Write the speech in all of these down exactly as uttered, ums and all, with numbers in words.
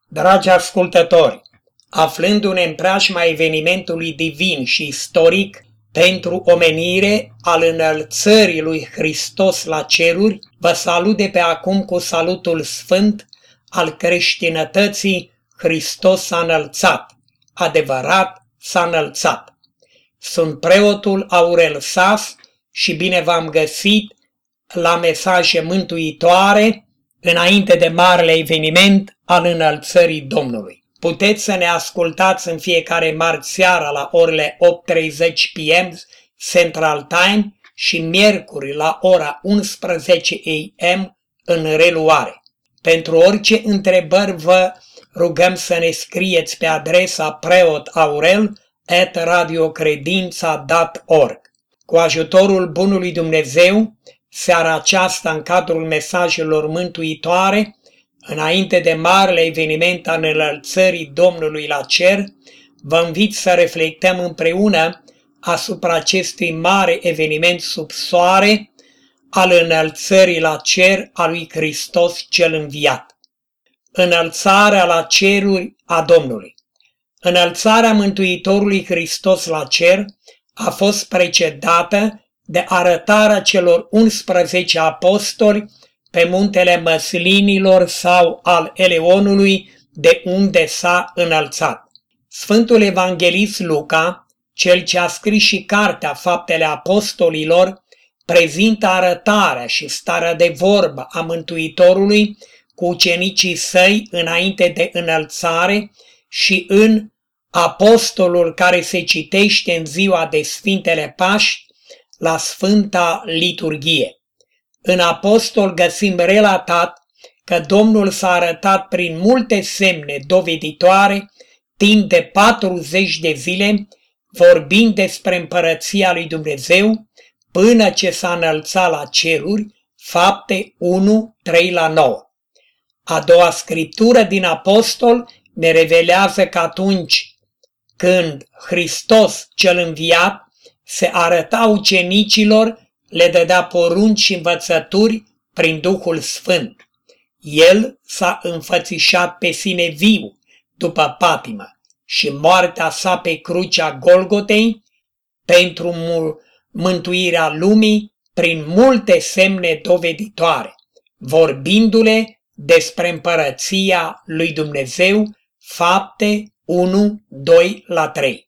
Dragi ascultători, aflându-ne în preajma evenimentului divin și istoric pentru omenire al înălțării lui Hristos la ceruri, vă salut de pe acum cu salutul sfânt al creștinătății: Hristos s-a înălțat, adevărat s-a înălțat. Sunt preotul Aurel Sas și bine v-am găsit la mesaje mântuitoare înainte de marele eveniment al înălțării Domnului. Puteți să ne ascultați în fiecare marți seara la orele opt treizeci p m Central Time și miercuri la ora unsprezece a m în reluare. Pentru orice întrebări vă rugăm să ne scrieți pe adresa preotaurel at radiocredința punct org. Cu ajutorul bunului Dumnezeu, seara aceasta, în cadrul mesajelor mântuitoare, înainte de marele eveniment al înălțării Domnului la cer, vă invit să reflectăm împreună asupra acestui mare eveniment sub soare al înălțării la cer a lui Hristos cel înviat. Înălțarea la ceruri a Domnului. Înălțarea Mântuitorului Hristos la cer a fost precedată de arătarea celor unsprezece apostoli pe muntele Măslinilor sau al Eleonului, de unde s-a înălțat. Sfântul Evanghelist Luca, cel ce a scris și cartea Faptele Apostolilor, prezintă arătarea și starea de vorbă a Mântuitorului cu ucenicii săi înainte de înălțare și în apostolul care se citește în ziua de Sfintele Paști la Sfânta Liturghie. În apostol găsim relatat că Domnul s-a arătat prin multe semne doveditoare timp de patruzeci de zile, vorbind despre împărăția lui Dumnezeu, până ce s-a înălțat la ceruri, Fapte unu, trei la nouă. A doua scriptură din apostol ne revelează că atunci când Hristos cel înviat se arăta ucenicilor, le dădea porunci și învățături prin Duhul Sfânt. El s-a înfățișat pe sine viu după patimă și moartea sa pe crucea Golgotei pentru mântuirea lumii prin multe semne doveditoare, vorbindu-le despre împărăția lui Dumnezeu, Fapte unu, doi la trei.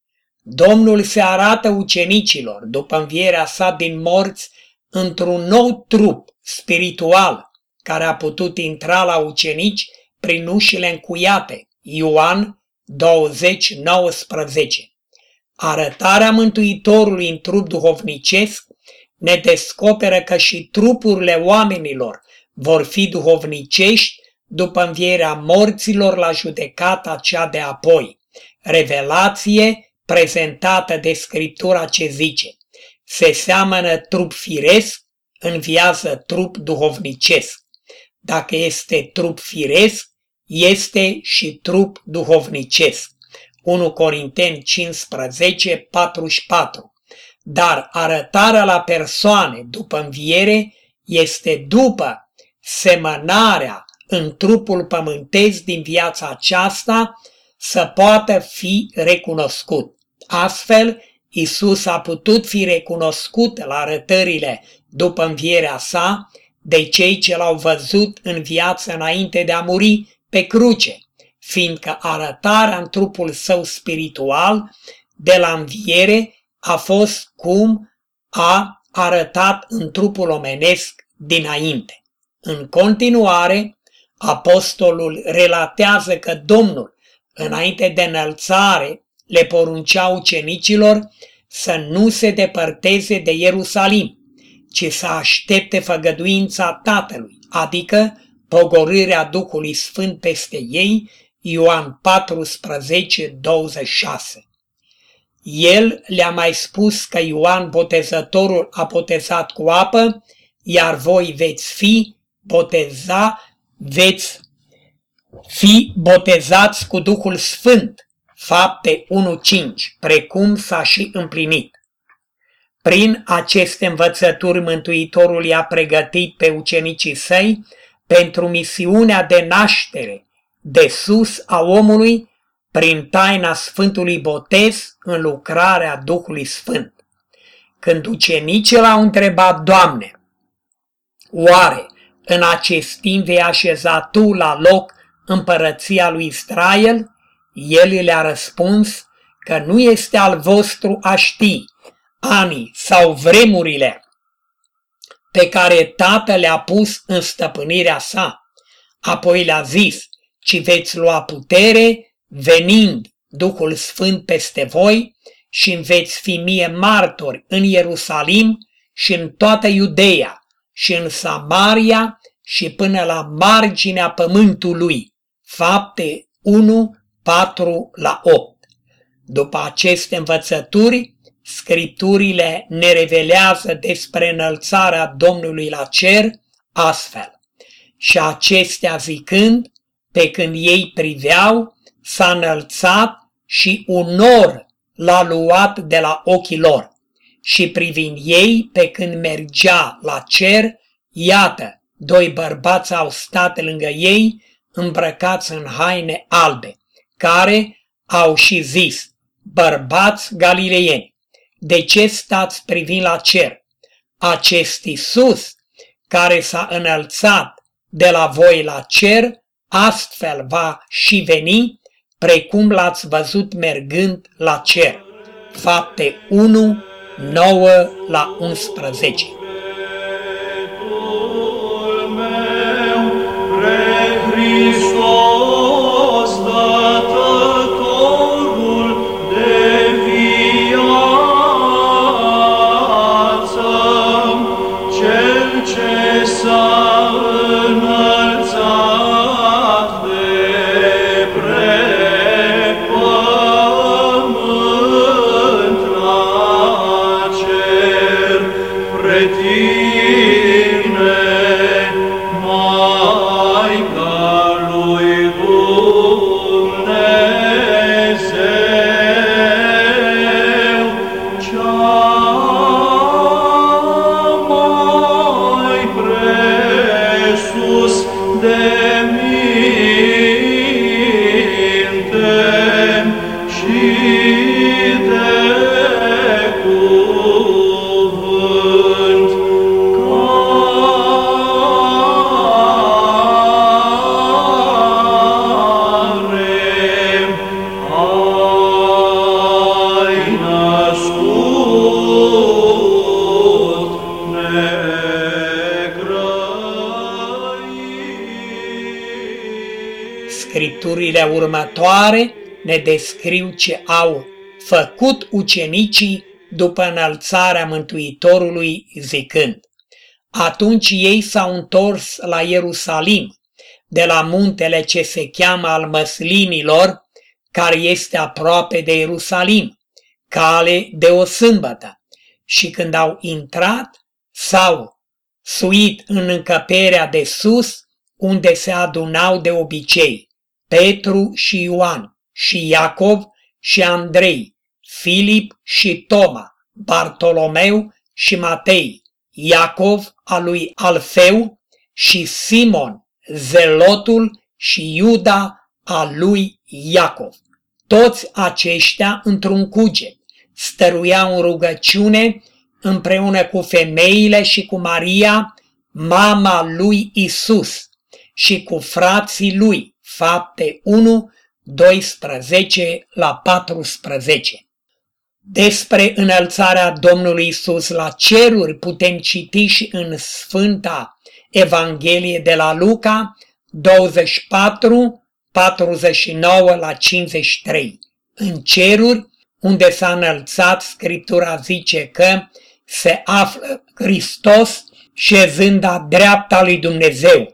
Domnul se arată ucenicilor după învierea sa din morți într-un nou trup spiritual care a putut intra la ucenici prin ușile încuiate. Ioan douăzeci, nouăsprezece. Arătarea Mântuitorului în trup duhovnicesc ne descoperă că și trupurile oamenilor vor fi duhovnicești după învierea morților la judecata cea de apoi. Revelație prezentată de Scriptura ce zice: se seamănă trup firesc, înviază trup duhovnicesc. Dacă este trup firesc, este și trup duhovnicesc. unu Corinteni cincisprezece, patruzeci și patru. Dar arătarea la persoane după înviere este după semănarea în trupul pământesc din viața aceasta să poată fi recunoscut. Astfel, Iisus a putut fi recunoscut la arătările după învierea sa de cei ce l-au văzut în viață înainte de a muri pe cruce, fiindcă arătarea în trupul său spiritual de la înviere a fost cum a arătat în trupul omenesc dinainte. În continuare, apostolul relatează că Domnul, înainte de înălțare, le poruncea ucenicilor să nu se depărteze de Ierusalim, ci să aștepte făgăduința Tatălui, adică pogorârea Duhului Sfânt peste ei, Ioan paisprezece, douăzeci și șase. El le-a mai spus că Ioan Botezătorul a botezat cu apă, iar voi veți fi boteza, veți fi botezați cu Duhul Sfânt, Fapte unu cinci, precum s-a și împlinit. Prin aceste învățături Mântuitorul i-a pregătit pe ucenicii săi pentru misiunea de naștere de sus a omului prin taina Sfântului Botez în lucrarea Duhului Sfânt. Când ucenicii l-au întrebat: Doamne, oare în acest timp vei așeza Tu la loc împărăția lui Israel? El le-a răspuns că nu este al vostru a ști anii sau vremurile pe care Tatăl le-a pus în stăpânirea sa. Apoi le-a zis: ci veți lua putere venind Duhul Sfânt peste voi și îmi veți fi mie martori în Ierusalim și în toată Iudeea și în Samaria și până la marginea pământului. Fapte unu, patru la opt. După aceste învățături, Scripturile ne revelează despre înălțarea Domnului la cer astfel: și acestea zicând, pe când ei priveau, s-a înălțat și un nor l-a luat de la ochii lor. Și privind ei, pe când mergea la cer, iată, doi bărbați au stat lângă ei, îmbrăcați în haine albe, care au și zis: bărbați galileieni, de ce stați privind la cer? Acest Iisus, care s-a înălțat de la voi la cer, astfel va și veni, precum l-ați văzut mergând la cer. Fapte unu, nouă la unsprezece. Scripturile următoare ne descriu ce au făcut ucenicii după înălțarea Mântuitorului, zicând: atunci ei s-au întors la Ierusalim, de la muntele ce se cheamă al Măslinilor, care este aproape de Ierusalim, cale de o sâmbătă, și când au intrat, s-au suit în încăperea de sus, unde se adunau de obicei Petru și Ioan și Iacov și Andrei, Filip și Toma, Bartolomeu și Matei, Iacov al lui Alfeu și Simon, Zelotul și Iuda al lui Iacov. Toți aceștia într-un cuget stăruiau în rugăciune împreună cu femeile și cu Maria, mama lui Isus, și cu frații lui. Fapte unu, doisprezece la paisprezece. Despre înălțarea Domnului Isus la ceruri putem citi și în Sfânta Evanghelie de la Luca douăzeci și patru, patruzeci și nouă la cincizeci și trei. În ceruri, unde s-a înălțat, Scriptura zice că se află Hristos șezând la dreapta lui Dumnezeu.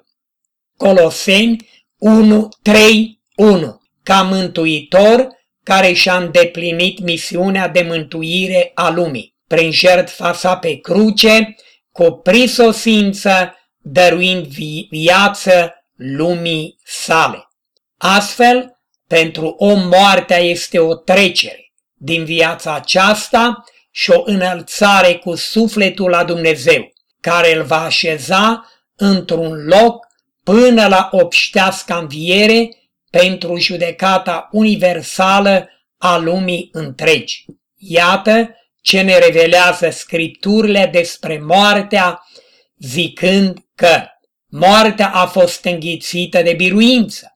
Coloseni unu, trei, unu. Ca mântuitor care și-a îndeplinit misiunea de mântuire a lumii, prin jertfa sa pe cruce, cu prisosință, dăruind vi- viață lumii sale. Astfel, pentru om moartea este o trecere din viața aceasta și o înălțare cu sufletul la Dumnezeu, care îl va așeza într-un loc până la obștească înviere, pentru judecata universală a lumii întregi. Iată ce ne revelează Scripturile despre moartea, zicând că moartea a fost înghițită de biruință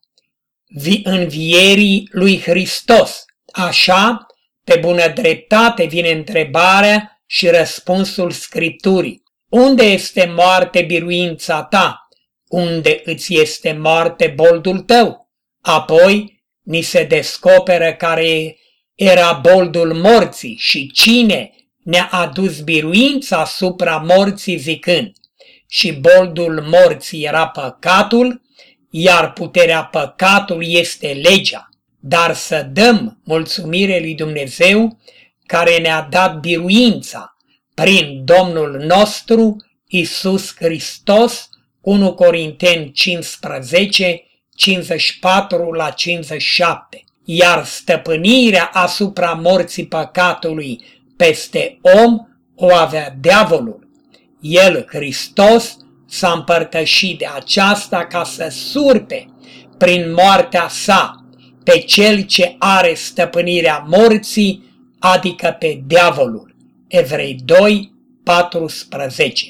învierii lui Hristos. Așa, pe bună dreptate vine întrebarea și răspunsul Scripturii. Unde este moarte biruința ta? Unde îți este moarte boldul tău? Apoi ni se descoperă care era boldul morții și cine ne-a adus biruința asupra morții zicând: și boldul morții era păcatul, iar puterea păcatului este legea. Dar să dăm mulțumire lui Dumnezeu care ne-a dat biruința prin Domnul nostru Iisus Hristos, unu Corinteni cincisprezece, cincizeci și patru la cincizeci și șapte. Iar stăpânirea asupra morții păcatului peste om o avea diavolul. El, Hristos, s-a împărtășit de aceasta ca să surpe prin moartea sa pe cel ce are stăpânirea morții, adică pe diavolul. Evrei doi, paisprezece.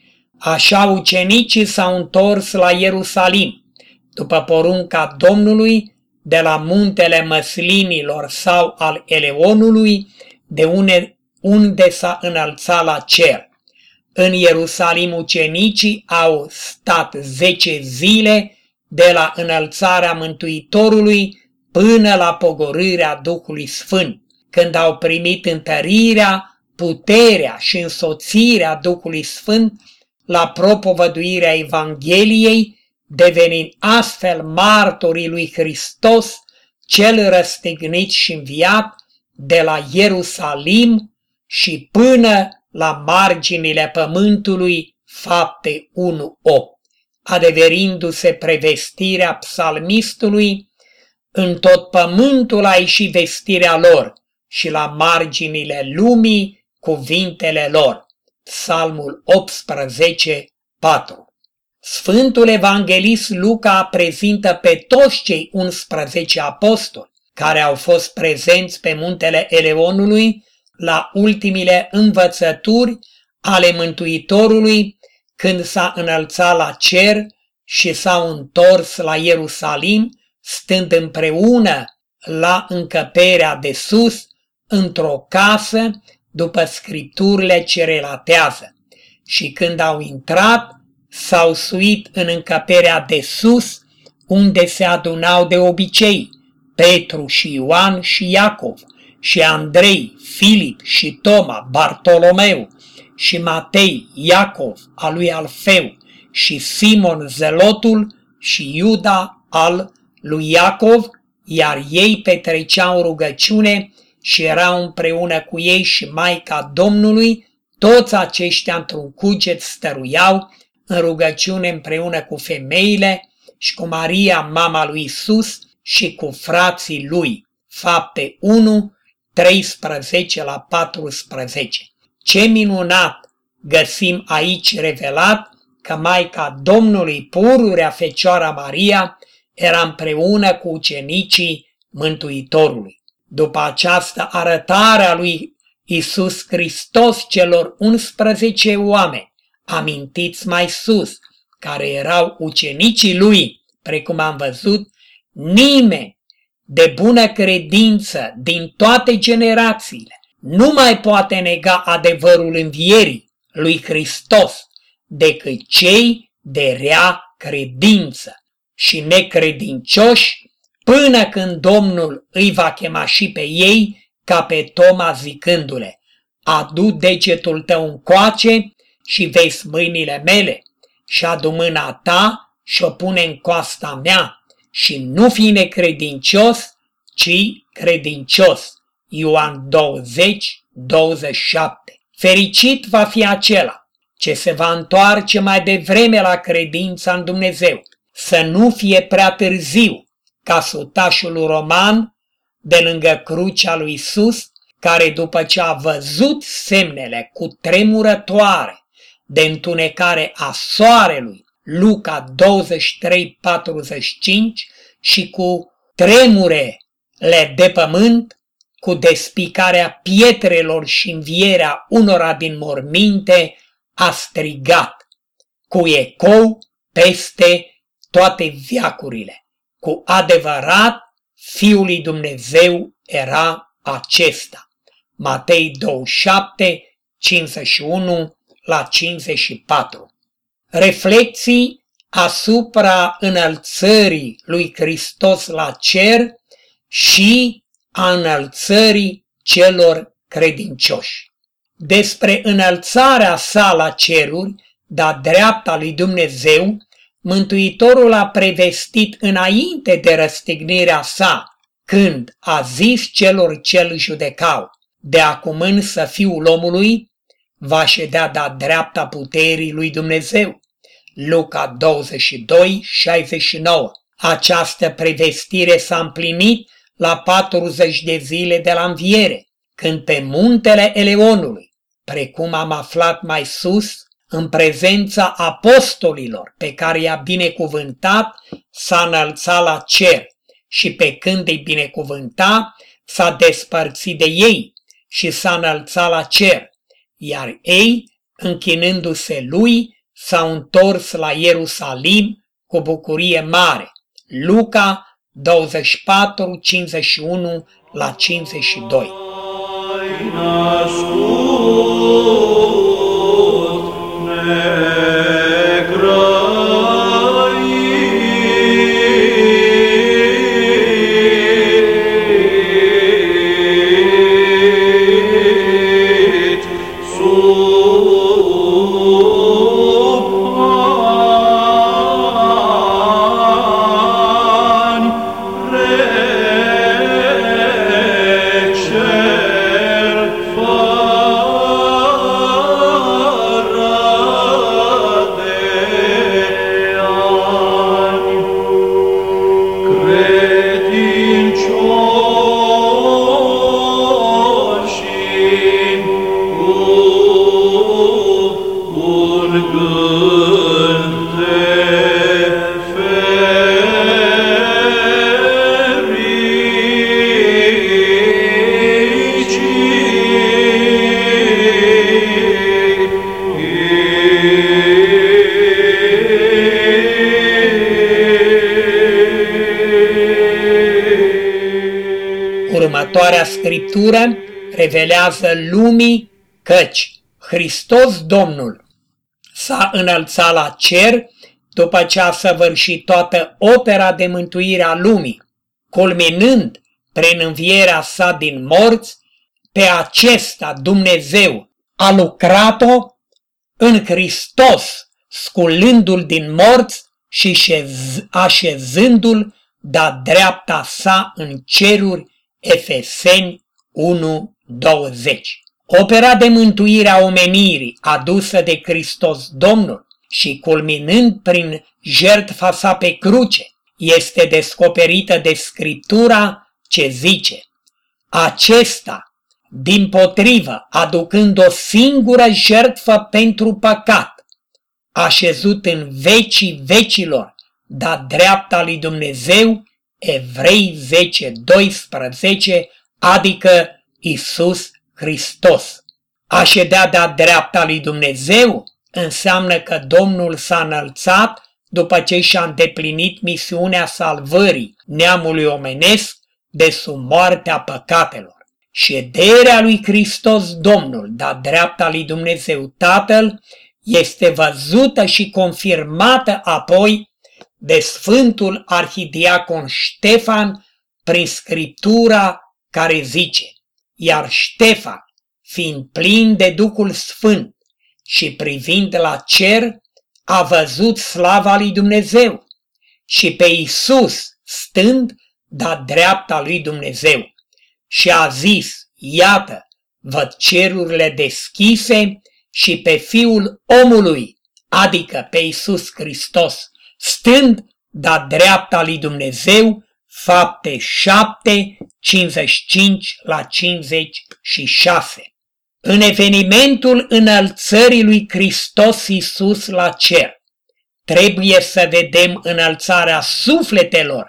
Așa ucenicii s-au întors la Ierusalim, după porunca Domnului, de la muntele Măslinilor sau al Eleonului, de une, unde s-a înălțat la cer. În Ierusalim ucenicii au stat zece zile de la înălțarea Mântuitorului până la pogorârea Duhului Sfânt, când au primit întărirea, puterea și însoțirea Duhului Sfânt la propovăduirea Evangheliei, devenind astfel martorii lui Hristos, cel răstignit și înviat, de la Ierusalim și până la marginile pământului. Fapte unu opt, adeverindu-se prevestirea psalmistului: în tot pământul a ieșit vestirea lor și la marginile lumii cuvintele lor. Psalmul optsprezece, patru. Sfântul Evanghelist Luca prezintă pe toți cei unsprezece apostoli care au fost prezenți pe muntele Eleonului la ultimile învățături ale Mântuitorului, când s-a înălțat la cer și s-au întors la Ierusalim, stând împreună la încăperea de sus, într-o casă, după Scripturile ce relatează. Și când au intrat, s-au suit în încăperea de sus, unde se adunau de obicei Petru și Ioan și Iacov, și Andrei, Filip și Toma, Bartolomeu și Matei, Iacov al lui Alfeu și Simon Zelotul și Iuda al lui Iacov, iar ei petreceau rugăciune și erau împreună cu ei și Maica Domnului. Toți aceștia într-un cuget stăruiau în rugăciune împreună cu femeile și cu Maria, mama lui Isus, și cu frații lui. Fapte unu, treisprezece la paisprezece. Ce minunat găsim aici revelat că Maica Domnului, pururea Fecioara Maria, era împreună cu ucenicii Mântuitorului. După această arătare a lui Iisus Hristos celor unsprezece oameni, amintiți mai sus, care erau ucenicii lui, precum am văzut, nimeni de bună credință din toate generațiile nu mai poate nega adevărul învierii lui Hristos decât cei de rea credință și necredincioși, până când Domnul îi va chema și pe ei, ca pe Toma zicându-le: adu degetul tău încoace și vezi mâinile mele, și adu mâna ta și o pune în coasta mea, și nu fi necredincios, ci credincios. Ioan douăzeci, douăzeci și șapte. Fericit va fi acela ce se va întoarce mai devreme la credința în Dumnezeu, să nu fie prea târziu, ca sutașul roman de lângă crucea lui Isus, care după ce a văzut semnele cutremurătoare de întunecare a soarelui, Luca douăzeci și trei, patruzeci și cinci, și cu tremurele de pământ, cu despicarea pietrelor și învierea unora din morminte, a strigat cu ecou peste toate veacurile. Cu adevărat, Fiul lui Dumnezeu era acesta. Matei douăzeci și șapte, cincizeci și unu la cincizeci și patru. Reflecții asupra înălțării lui Hristos la cer și a înălțării celor credincioși. Despre înălțarea sa la ceruri, de-a dreapta lui Dumnezeu, Mântuitorul a prevestit înainte de răstignirea sa, când a zis celor ce îl judecau: de acum însă Fiul omului va ședea de-a dreapta puterii lui Dumnezeu. Luca douăzeci și doi, șaizeci și nouă. Această prevestire s-a împlinit la patruzeci de zile de la înviere, când pe muntele Eleonului, precum am aflat mai sus, în prezența apostolilor pe care i-a binecuvântat, s-a înălțat la cer și pe când îi binecuvânta, s-a despărțit de ei și s-a înălțat la cer, iar ei, închinându-se lui, s-au întors la Ierusalim cu bucurie mare. Luca douăzeci și patru, cincizeci și unu la cincizeci și doi. Următoarea scriptură revelează lumii căci Hristos Domnul s-a înălțat la cer după ce a săvârșit toată opera de mântuire a lumii, culminând prin învierea sa din morți. Pe acesta Dumnezeu a lucrat-o în Hristos, sculându-l din morți și așezându-l de-a dreapta sa în ceruri. Efeseni unu, douăzeci. Opera de mântuire a omenirii adusă de Hristos Domnul și culminând prin jertfa sa pe cruce este descoperită de Scriptura ce zice: acesta, dimpotrivă, aducând o singură jertfă pentru păcat, așezut în vecii vecilor de-a dreapta lui Dumnezeu, Evrei zece, doisprezece, adică Iisus Hristos. A ședea de-a dreapta lui Dumnezeu înseamnă că Domnul s-a înălțat după ce și-a îndeplinit misiunea salvării neamului omenesc de sub moartea păcatelor. Șederea lui Hristos Domnul de-a dreapta lui Dumnezeu Tatăl este văzută și confirmată apoi de Sfântul Arhidiacon Ștefan prin Scriptura care zice: iar Ștefan, fiind plin de Duhul Sfânt și privind la cer, a văzut slava lui Dumnezeu și pe Iisus stând de-a dreapta lui Dumnezeu și a zis: iată, văd cerurile deschise și pe Fiul omului, adică pe Iisus Hristos, stând de-a dreapta lui Dumnezeu. Fapte șapte, cincizeci și cinci la cincizeci și șase. În evenimentul înălțării lui Hristos Iisus la cer, trebuie să vedem înălțarea sufletelor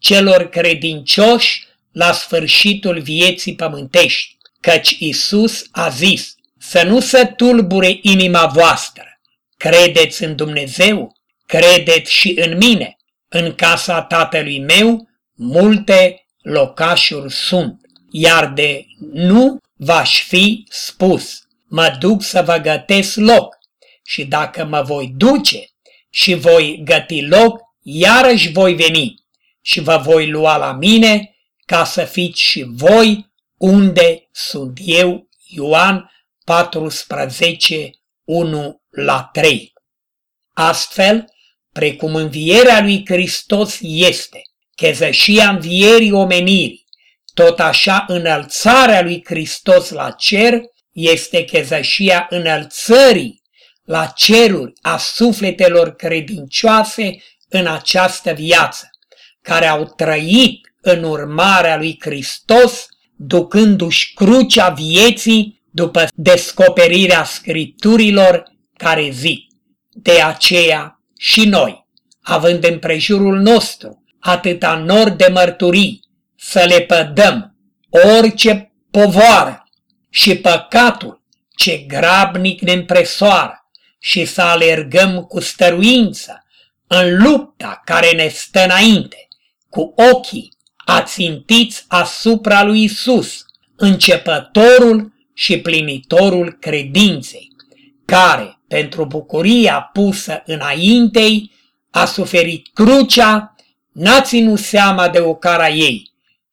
celor credincioși la sfârșitul vieții pământești, căci Iisus a zis: să nu se tulbure inima voastră, credeți în Dumnezeu, credeți și în mine. În casa Tatălui meu multe locașuri sunt, iar de nu v-aș fi spus, mă duc să vă gătesc loc, și dacă mă voi duce și voi găti loc, iarăși voi veni și vă voi lua la mine, ca să fiți și voi unde sunt eu. Ioan paisprezece, unu la trei. Astfel, precum învierea lui Hristos este chezășia învierii omenirii, tot așa înălțarea lui Hristos la cer este chezășia înălțării la ceruri a sufletelor credincioase în această viață, care au trăit în urmarea lui Hristos, ducându-și crucea vieții după descoperirea Scripturilor care zic: de aceea și noi, având împrejurul nostru atâta nor de mărturii, să le pădăm orice povoară și păcatul ce grabnic ne împresoară și să alergăm cu stăruință în lupta care ne stă înainte, cu ochii ațintiți asupra lui Iisus, începătorul și plinitorul credinței, care, pentru bucuria pusă înaintei, a suferit crucea, n-a ținut seama de ocara ei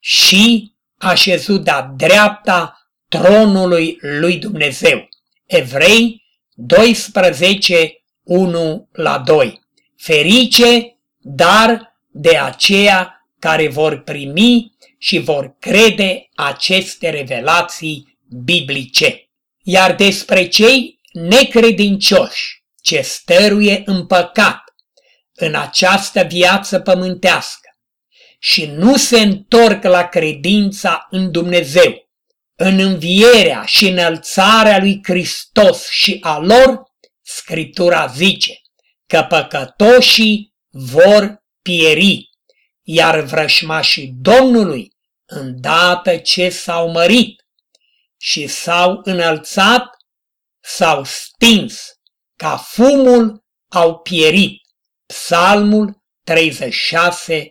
și a șezut de-a dreapta tronului lui Dumnezeu. Evrei doisprezece, unu la doi. Ferice, dar de aceia care vor primi și vor crede aceste revelații biblice. Iar despre cei necredincioși ce stăruie în păcat în această viață pământească și nu se întorc la credința în Dumnezeu, în învierea și înălțarea lui Hristos și a lor, Scriptura zice că păcătoșii vor pieri, iar vrășmașii Domnului, îndată ce s-au mărit și s-au înălțat, s-au stins, ca fumul au pierit. Psalmul treizeci și șase,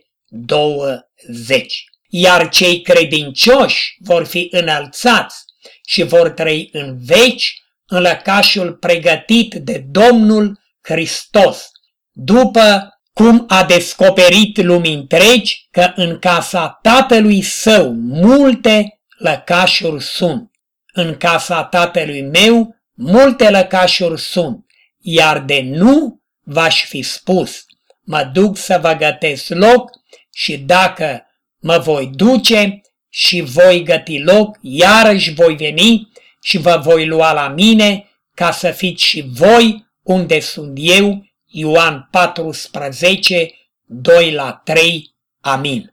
douăzeci. Iar cei credincioși vor fi înălțați și vor trăi în veci în lăcașul pregătit de Domnul Hristos, după cum a descoperit lumii întregi că în casa Tatălui Său multe lăcașuri sunt. În casa Tatălui meu multe lăcașuri sunt, iar de nu v-aș fi spus, mă duc să vă gătesc loc, și dacă mă voi duce și voi găti loc, iarăși voi veni și vă voi lua la mine, ca să fiți și voi unde sunt eu. Ioan paisprezece, doi la trei. Amin.